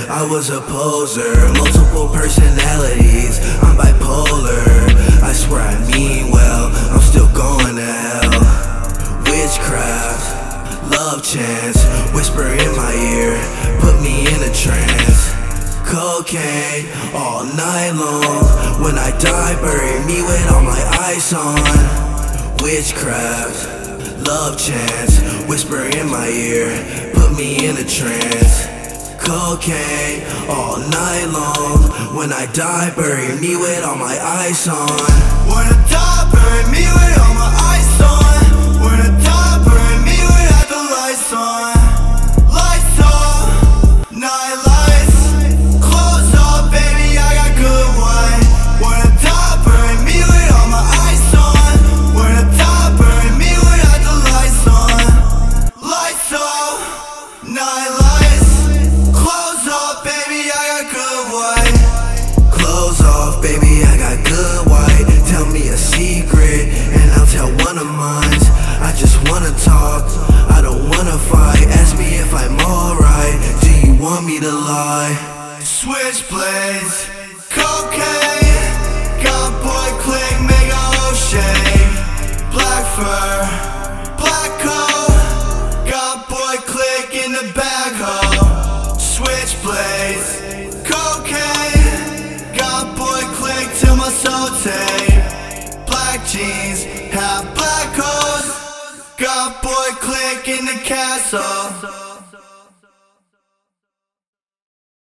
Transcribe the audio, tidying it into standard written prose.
I was a poser, multiple personalities, I'm bipolar. I swear I mean well, I'm still going to hell. Witchcraft, love chants, whisper in my ear, put me in a trance. Cocaine, all night long, when I die bury me with all my ice on. Witchcraft, love chants, whisper in my ear, put me in a trance. Cocaine, all night long, when I die bury me with all my ice on. When I die bury me with all my ice on. When I die bury me without the lights on. Lights off, night lights, clothes off, baby, I got good wine. When I die bury me with all my ice on. When I die bury me without the lights on. Lights off, night lights, clothes off, baby, I got good white. Clothes off, baby, I got good white. Tell me a secret, and I'll tell one of mine. I just wanna talk, I don't wanna fight. Ask me if I'm alright, do you want me to lie? Switchblades, cocaine, got boy click, make a whole shake. Black fur, black coat, got boy click in the backhoe. Switchblades, cocaine, got boy click till my soul tape. Black jeans, have black hoes, got boy click in the castle.